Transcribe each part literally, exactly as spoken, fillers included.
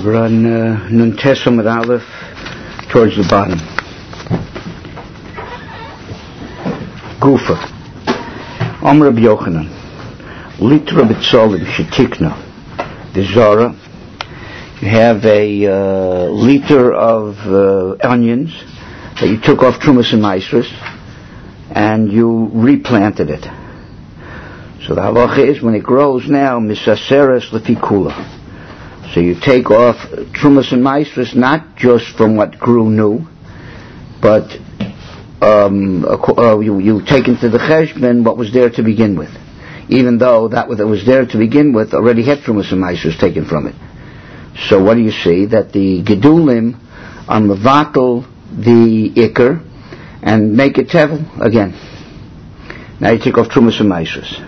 We're on uh, Nun Tesam with Aleph towards the bottom. Gufa. Om Rabbi Yochanan. Litra b'tzolim shetikna. The Zara. You have a uh, liter of uh, onions that you took off Trumas and Maasros and you replanted it. So the halacha is when it grows now, misaseres lefikula. So you take off Trumas and Maasros not just from what grew new, but um, uh, you, you take into the cheshbon what was there to begin with, even though that that was there to begin with already had Trumas and Maasros taken from it. So what do you see? That the gedulim are mevatel the ikr and make it tevel again. Now you take off Trumas and Maasros.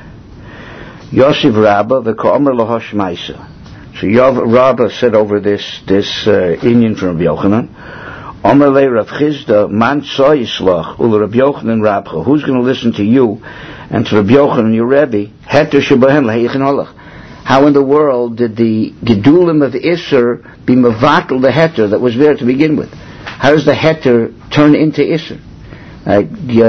Yosef Rabba v'ka'omer lahosh Maisa. So Yov Rabba said over this this uh, Indian from Rabbi Yochanan, Omer le Rav Chizda man tzo yislach ul Rabbi Yochanan Rabcha. Who's going to listen to you and to Rabbi Yochanan your Rebbe? Heter shebahen laheichen halach. How in the world did the gedulim of Isser be mevatel the heter that was there to begin with? How does the heter turn into Isser? Uh,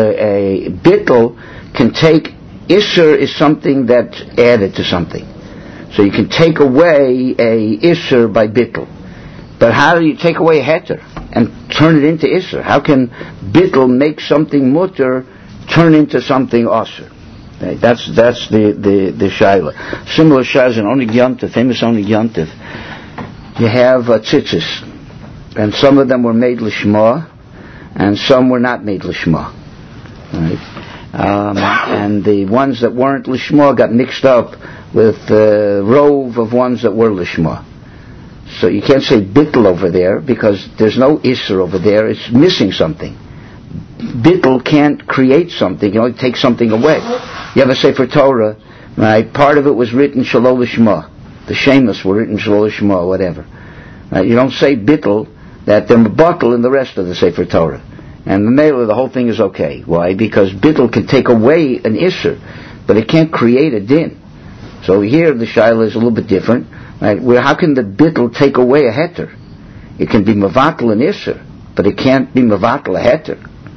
a bittel can take Isser is something that added to something. So you can take away a Isser by bittel. But how do you take away a heter and turn it into Isser? How can bittel make something mutter turn into something osir? Right? That's that's the the the shaila. Similar shaylas in Onig Yontif, famous Onig Yontif. You have uh, tzitzis, and some of them were made lishma, and some were not made lishma. Right? Um, and the ones that weren't lishma got mixed up with the rove of ones that were lishma. So you can't say bittel over there because there's no isser over there. It's missing something. Bittel can't create something. You can only take something away. You have a Sefer Torah, right? Part of it was written Shalol Lishma. The Shemus were written Shalol Lishma or whatever. Right? You don't say bittel that they're mebatel in the rest of the Sefer Torah. And the mailer, the whole thing is okay. Why? Because bittel can take away an isser, but it can't create a din. So here the shaila is a little bit different. Right? Where how can the bittel take away a heter? It can be mevatel an isser, but it can't be mevatel a heter.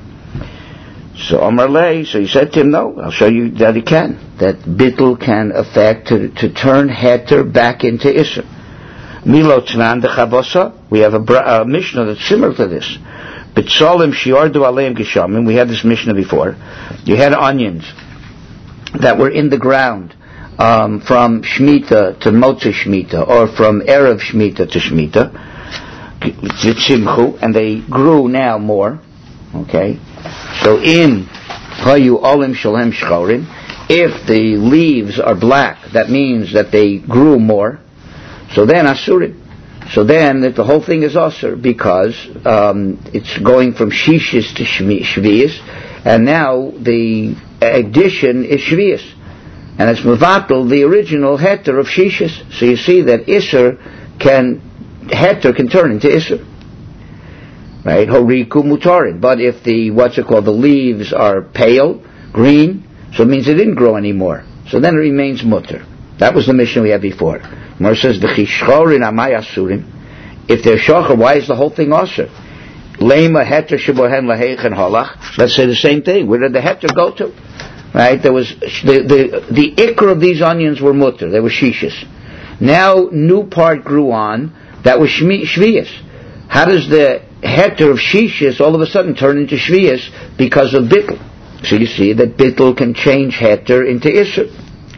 So Amar Lei, so he said to him, no, I'll show you that it can. That bittel can affect to, to turn heter back into isser. Milo Tnan de Chavosa, we have a, a Mishnah that's similar to this. B'tzolim shiardu aleim geshamim, we had this Mishnah before. You had onions that were in the ground um, from Shemitah to Motzei Shemitah, or from Erev Shemitah to Shemitah, and they grew now more. Okay? So in Hayu Olim Shalem Shchorim, if the leaves are black, that means that they grew more. So then Asurim. So then that the whole thing is Asur because um, it's going from Shishis to Shvius, and now the addition is Shvius. And it's Mevatel, the original heter of Shishis. So you see that Isser can, heter can turn into Isser. Right? Horiku mutarin. But if the, what's it called, the leaves are pale, green, so it means it didn't grow anymore. So then it remains mutter. That was the mission we had before. Mar says, the chishchorin amay asurim. If they're shocher, why is the whole thing asur? Lema heter shebohen laheichen halach. Let's say the same thing. Where did the heter go to? Right? There was, the, the, the ikr of these onions were mutter. They were shishis. Now, new part grew on. That was shviyas. How does the heter of shishis all of a sudden turn into shviyas because of bittel? So you see that bittel can change heter into isser.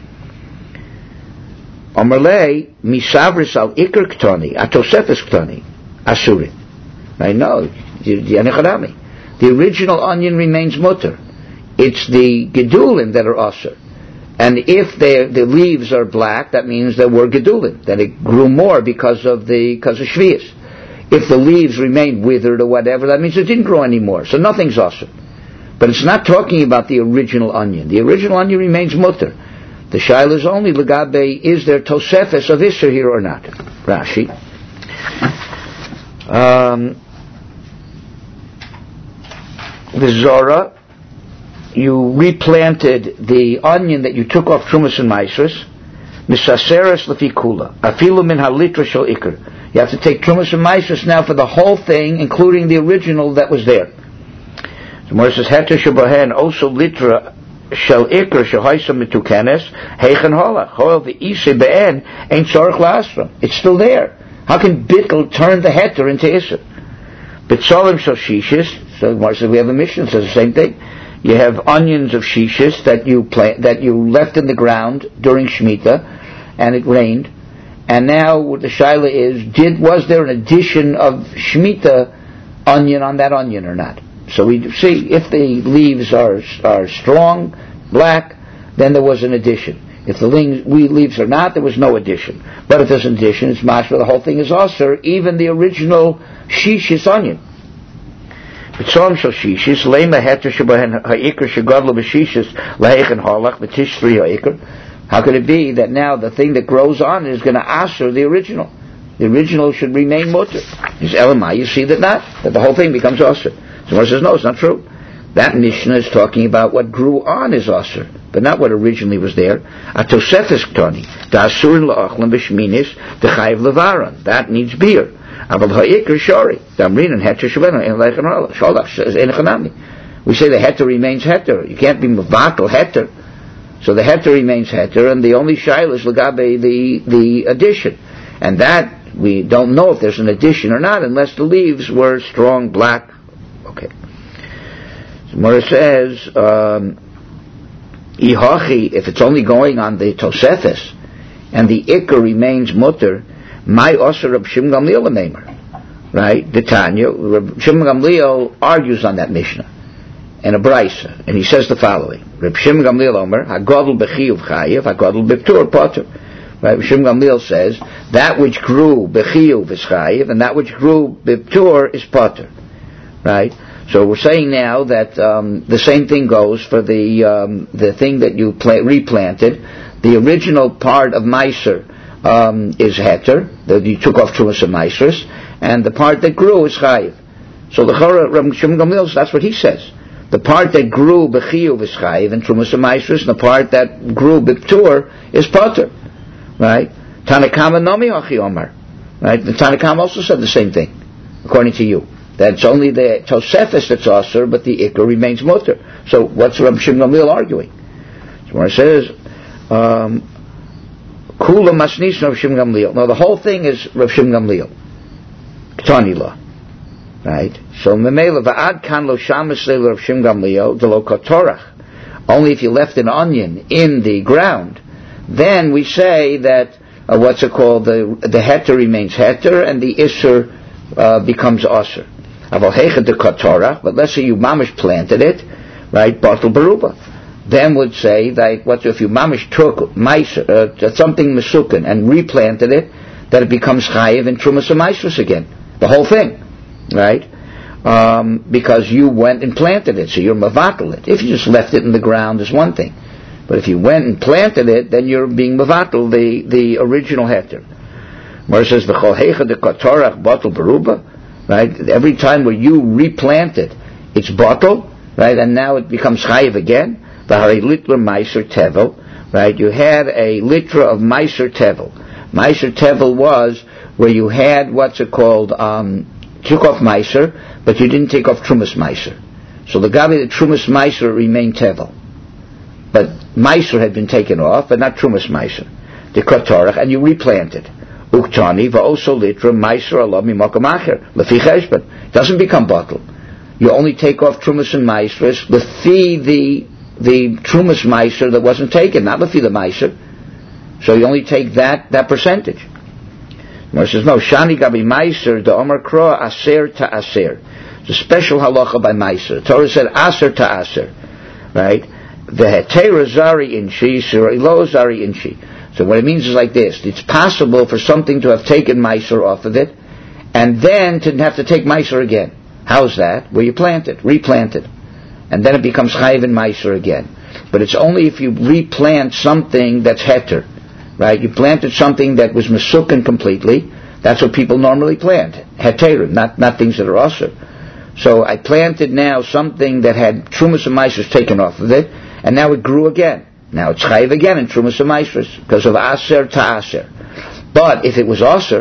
Omerlei misavris al ikr ktoni atosefes ktoni asuri. I know the original onion remains mutter. It's the gedulim that are asur, and if the leaves are black, that means there were gedulim, that it grew more because of the because of shvius. If the leaves remain withered or whatever, that means it didn't grow anymore. So nothing's asur. But it's not talking about the original onion. The original onion remains mutter. The shaila is only legabe, is there tosefes of isser here or not? Rashi. Um, the Zora, you replanted the onion that you took off Trumas and Maasros, misaseres lefikula, afilu min halitra shel ikr. You have to take Trumas and Maasros now for the whole thing, including the original that was there. So Gemara says, Heter Shabahen also litra shel ikr shehoisa mitukenes heichen holach hoil the ise be'en ain't tzorich la'asra. It's still there. How can bittul turn the heter into issa? Bitzolim shel shishis. So Gemara says we have a mission that says the same thing. You have onions of shishis that you plant, that you left in the ground during Shemitah, and it rained. And now what the shaila is, did was there an addition of Shemitah onion on that onion or not? So we see if the leaves are are strong, black, then there was an addition. If the leaves are not, there was no addition. But if there's an addition, it's mashma, the whole thing is asur, even the original shishis onion. B'tzom shel shishis, lema heter shebahen ha'ikr shegadlu b'shishis lahechen halach b'tishri ha'ikr. How could it be that now the thing that grows on it is going to asur the original? The original should remain mutter. Is elamai, you see that not? That the whole thing becomes asur. Someone says, no, it's not true. That Mishnah is talking about what grew on is asur, but not what originally was there. Atosefes ktoni, da'asur la'achlan b'shminis, d'chayiv levaron. That needs beer. Aval ha'ikr shori, damrin and heter shavena, and leichan harla. Sholach says, enechanami. We say the heter remains heter. You can't be mevatel heter. So the heter remains heter, and the only shaila is l'gabe the, the addition. And that, we don't know if there's an addition or not, unless the leaves were strong, black. Okay. So Mora says, um, Ihachi, if it's only going on the Tosefes, and the Iker remains mutter, my Osir Reb Shimon Gamliel Meimer. Right? The Tanya, Reb Shimon Gamliel argues on that Mishnah, in a Braisa, and he says the following, Reb Shimon Gamliel Omer, HaGodel B'chiyuv Chayiv, HaGodel B'ptur Potter. Right? Reb Shimon Gamliel says, that which grew B'chiyuv is Chayiv, and that which grew B'ptur is Potter. Right? So we're saying now that um, the same thing goes for the um, the thing that you pla- replanted. The original part of Meiser um, is heter, that you took off Trumas and Meisers, and the part that grew is chayiv. So the Reb Shimon Gamliel, that's what he says. The part that grew b'chiyuv is chayiv and Trumas and Meisers, and the part that grew b'ptur is potter. Right? Tanakama nomi hachi omar. Right? The Tanakama also said the same thing, according to you. That's only the Tosefes that's asur, but the Iker remains mutter. So what's Reb Shimon Gamliel arguing? So when it says, Kula Masnis Reb Shimon Gamliel. No, the whole thing is Reb Shimon Gamliel. Ktani law. Right? So Memela Va'ad Kan Lo Shamas Le Reb Shimon Gamliel Delo Kotorach. Only if you left an onion in the ground, then we say that, uh, what's it called, the the heter remains heter, and the Isser uh, becomes asur. But let's say you mamish planted it, right? Batel baruba. Then would say that what if you mamish took mice, uh, something mesukin and replanted it, that it becomes chayiv and trumas and maisrus again, the whole thing, right? Um, because you went and planted it, so you're mavatel it. If you just left it in the ground, is one thing, but if you went and planted it, then you're being mavatel the the original heter. Where it says v'chol heicha de katorach batel baruba. Right? Every time where you replant it, it's bottle, right? And now it becomes chayiv again. V'harei litler meiser tevel, right? You had a litra of meiser tevel. Meiser tevel was where you had what's it called, um, took off meiser, but you didn't take off trumas meiser. So the gabi, the trumas meiser remained tevel. But meiser had been taken off, but not trumas meiser. The katorach, and you replanted. Uktani va'oso litra meiser alav mimakom acher lefi cheshbon. Doesn't become bottle. You only take off trumas and meisers lefi the the trumas meiser that wasn't taken, not lefi the meiser. So you only take that that percentage. Mar says no. Shani gabi meiser the Omer Kro aser ta aser. It's a special halacha by meiser. Torah said aser ta aser, right? The hetera zari inchi sura ilo zari inchi. So what it means is like this. It's possible for something to have taken meiser off of it, and then to have to take meiser again. How's that? Where you plant it, replant it. And then it becomes chayiv and meiser again. But it's only if you replant something that's heter. Right? You planted something that was mesukin completely. That's what people normally plant. Heterim, not, not things that are asur. So I planted now something that had trumas and meisers taken off of it, and now it grew again. Now it's chayiv again in trumas and meisers because of aser to aser. But if it was aser,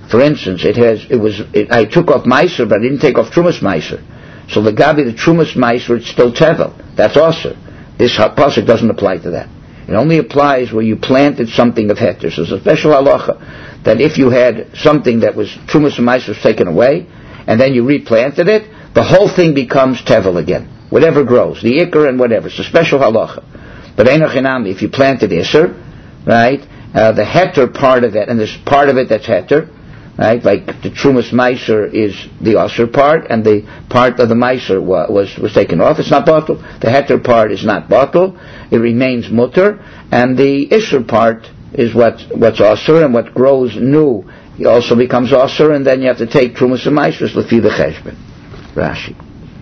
For instance, it has, it was, it, I took off Meiser, but I didn't take off Trumas Meiser. So the Gabi, the Trumas Meiser, it's still Tevel. That's also. This pasuk doesn't apply to that. It only applies where you planted something of heter. So it's a special halacha that if you had something that was Trumas and Meiser was taken away, and then you replanted it, the whole thing becomes Tevel again. Whatever grows, the Iker and whatever. It's a special halacha. But Einochinami, if you planted Isser, right, uh, the heter part of it, and there's part of it that's heter, right, like the Trumas Meiser is the Asher part, and the part of the Meiser wa- was was taken off. It's not bottle. The heter part is not bottle. It remains mutter, and the Isser part is what what's Asher, and what grows new it also becomes Asher, and then you have to take Trumas and Meiser lefi the Cheshbon. Rashi.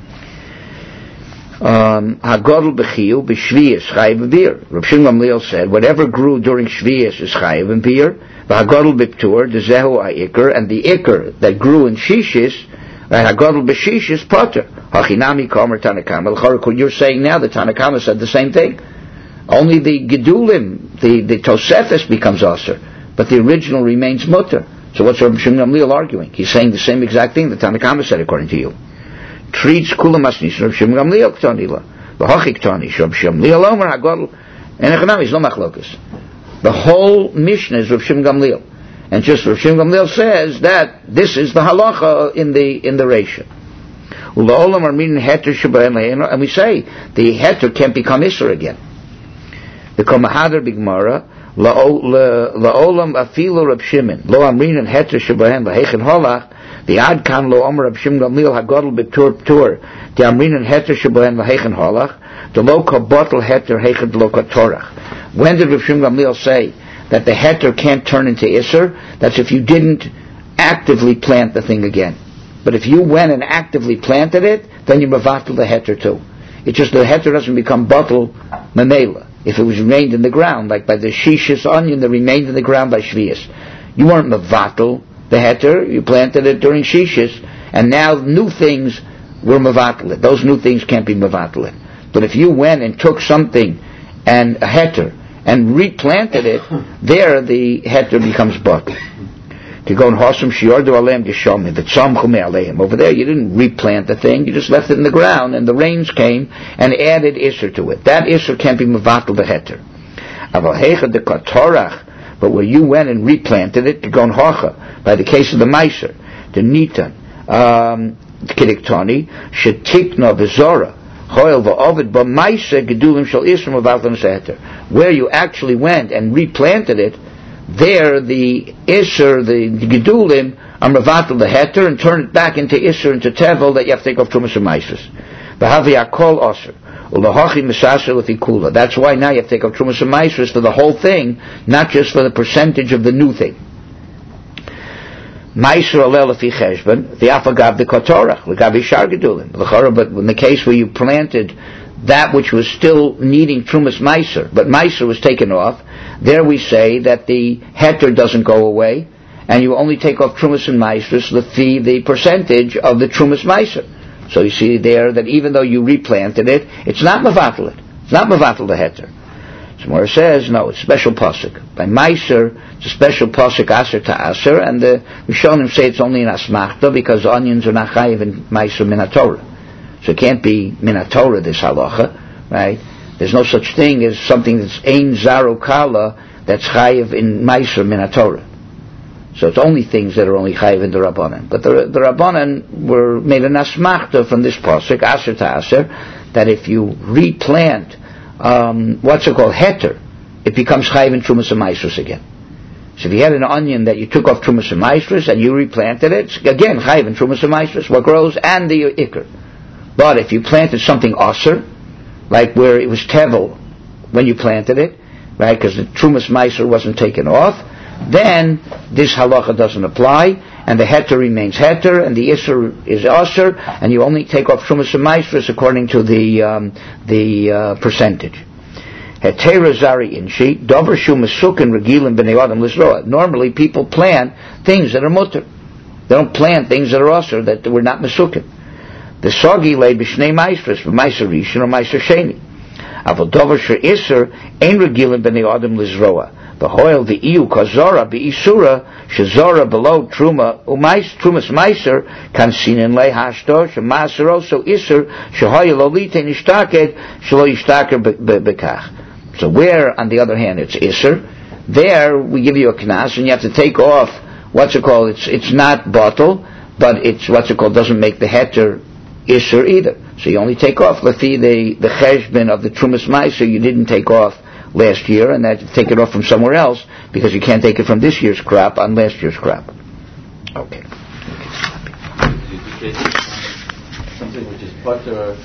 Hagodl b'chiyu b'shviyas chayiv and beer. Rav Shimon Gamliel said, whatever grew during shviyas is chayiv and beer. V'hagodl b'ptur dezehu ha'ikr, and the ikr that grew in shishis, hagodl b'shishis potter. Hachinami kamer Tanakama. L'choruk, you're saying now, the Tanakama said the same thing. Only the gedulim, the the tosefes becomes aser, but the original remains mutter. So what's Rav Shimon Gamliel arguing? He's saying the same exact thing the Tanakama said according to you. Treats kula masnis Rav Shimon Gamliel k'tanila v'hachik tani Rav Shimon Gamliel omer hagodl and echanami is no machlokas. The whole Mishnah is Rav Shimon Gamliel, and just Rav Shimon Gamliel says that this is the halacha in the in the Reisha. U'la'olam armin heter shebahen le'eno, and we say the heter can't become isser again. The Komahadar Bigmara la'olam afilu Rav Shimon lo amrin heter shebahen le'hechen holach. The ad kan lo omer Rav Shimon Gamliel hagodl b'tur p'tur the amrin heter shebahen le'hechen holach the lo kabotl heter hechen lo katorach. When did Rav Shimon Gamliel say that the heter can't turn into Isser? That's if you didn't actively plant the thing again. But if you went and actively planted it, then you mevatel the heter too. It's just the heter doesn't become bottle mamela. If it was remained in the ground, like by the shishis onion that remained in the ground by shvius. You weren't mevatel the heter, you planted it during shishis, and now new things were mevatel it. Those new things can't be mevatel it. But if you went and took something and a heter, and replanted it, there the heter becomes bottle. To go and hosum shiordu aleim geshomi v'tzamchu me'aleim. Over there you didn't replant the thing, you just left it in the ground, and the rains came and added isser to it. That isser can't be mevatel the heter. Aval heicha de katorach, but where you went and replanted it, to go and hocha, by the case of the meiser, the nitan, um, kediktoni, shetikna v'zora, where you actually went and replanted it, there the Isser, the, the Gedulim, are mevatel the heter and turn it back into Isser, into Tevel, that you have to take off Trumas and Meiser. That's why now you have to take off Trumas and Meiser for the whole thing, not just for the percentage of the new thing. Meiser alel lefi cheshbon, the afagav the kotorach, the gavi shar gedulim. But in the case where you planted that which was still needing trumas meiser, but meiser was taken off, there we say that the heter doesn't go away, and you only take off trumas and meisers lefi the percentage of the trumas meiser. So you see there that even though you replanted it, it's not mevatel it. It's not mevatel the heter. Gemara says, no, it's special pasuk. By Meiser, it's a special pasuk aser to aser, and the Rishonim say it's only in asmachta because onions are not chayiv in Meiser minatorah. So it can't be minatorah, this halacha, right? There's no such thing as something that's ein zaru kala that's chayiv in Meiser minatorah. So it's only things that are only chayiv in the Rabbanan. But the, the Rabbanan were made an asmachta from this pasuk, aser to aser, that if you replant Um, what's it called, heter, it becomes chayiv in trumas and meisrus again. So if you had an onion that you took off trumas and meisrus and you replanted it, again chayiv in trumas and meisrus, what grows, and the ikr. But if you planted something aser, like where it was tevel when you planted it, right, because the trumas meiser wasn't taken off, then this halacha doesn't apply, and the heter remains heter, and the isser is aser, and you only take off trumas and meisrus according to the um, the uh, percentage. Hetera zari inshi dover shu mesukin regilim b'nei adam lizroa. Normally, people plant things that are mutter. They don't plant things that are aser that were not mesukin. The sogi lay b'shnei meisrus, b'meiser rishon or meiser sheni. Avol dover shu isser ein regilim b'nei adam lizroa. The hoil the iu kazora be isura shazora below truma umais trumas meiser kan sinin le hashto shemasero so iser shahoil olite nishtaked shlo yishtaker bekach. So where, on the other hand, it's iser, there we give you a knas and you have to take off what's it called. It's it's not bottle, but it's what's it called. Doesn't make the heter iser either. So you only take off lefi the the cheshbon of the trumas meiser you didn't take off last year, and that you take it off from somewhere else because you can't take it from this year's crop on last year's crop. Okay. Something which is butter.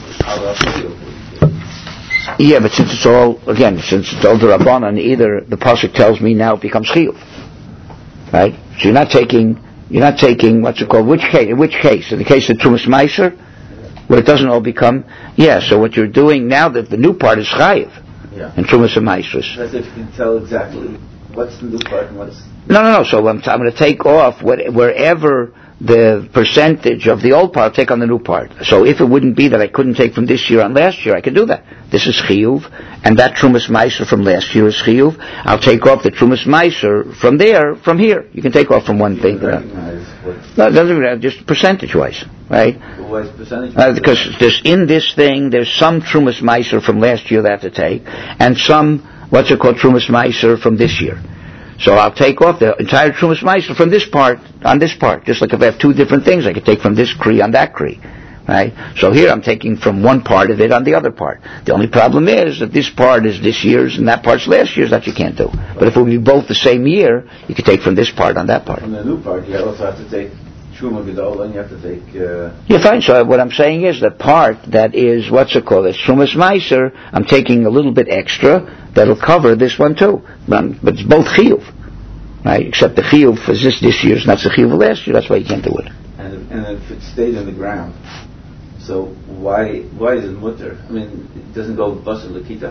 Yeah, but since it's all again, since it's all the Rabbanan, either the pasuk tells me now it becomes chiyuv, right? So you're not taking, you're not taking what's it called? Which case? In which case? In the case of Trumas Meiser, where it doesn't all become, yeah. So what you're doing now, that the new part is chayiv. Yeah. And Trumas and Maasros. As if you can tell exactly what's the new part and what's... No, no, no. So I'm, I'm going to take off what, wherever the percentage of the old part, I'll take on the new part. So if it wouldn't be that I couldn't take from this year on last year, I could do that. This is chiyuv, and that Trumas Meiser from last year is chiyuv. I'll take off the Trumas Meiser from there, from here. You can take off from one you thing to another. No, it doesn't matter, just percentage-wise, right? Why is percentage? Uh, because there's, in this thing, there's some Trumas Meiser from last year that I have to take, and some, what's it called, Trumas Meiser from this year. So I'll take off the entire Trumas Meiser from this part on this part. Just like if I have two different things, I could take from this Kri on that Kri. Right? So here I'm taking from one part of it on the other part. The only problem is that this part is this year's and that part's last year's. That you can't do. But if it would be both the same year, you could take from this part on that part. From the new part, you also have to take Truma Gedola and you have to take... Uh... Yeah, fine. So what I'm saying is the part that is, what's it called? It's Trumas Meiser. I'm taking a little bit extra that'll cover this one too. But it's both chiyuv. Right? Except the chiyuv is this, this year's, not the chiyuv of last year. That's why you can't do it. And if, and if it stayed in the ground, so why why is it mutter? I mean, it doesn't go basar lakita?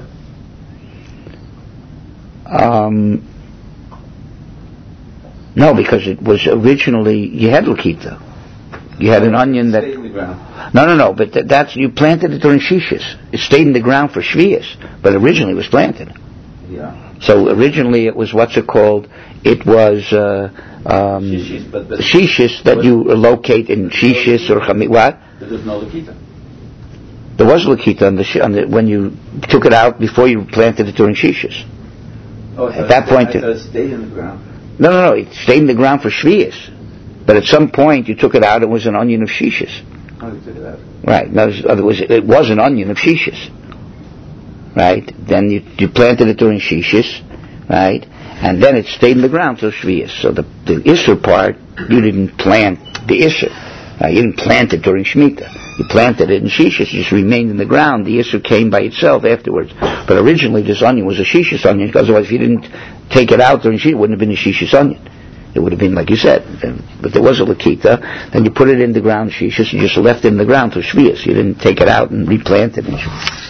Um, no, because it was originally, you had lakita. You had an onion that... It stayed in the ground. No, no, no, but th- that's, you planted it during Shishis. It stayed in the ground for Shvius, but originally it was planted. Yeah. So originally it was, what's it called? It was uh, um, Shishis, but, but Shishis that you locate in Shishis or Chami... What? But there's no lakita. There was lakita on the, sh- on the when you took it out before you planted it during Shishis. Oh, at that it, point, I it, it stayed in the ground. No, no, no. It stayed in the ground for Shvius. But at some point you took it out. It was an onion of Shishis. Oh, you took it out. Right. No, it was it was an onion of Shishis. Right. Then you you planted it during Shishis. Right. And then it stayed in the ground till Shvius. So the the Isser part you didn't plant the Isser. Uh, you didn't plant it during Shemitah. You planted it in Shishis. It just remained in the ground. The Isser came by itself afterwards. But originally this onion was a Shishis onion, because otherwise if you didn't take it out during Shishis, it wouldn't have been a Shishis onion. It would have been like you said. But there was a Lakita. Then you put it in the ground Shishis and you just left it in the ground till Shvius. You didn't take it out and replant it.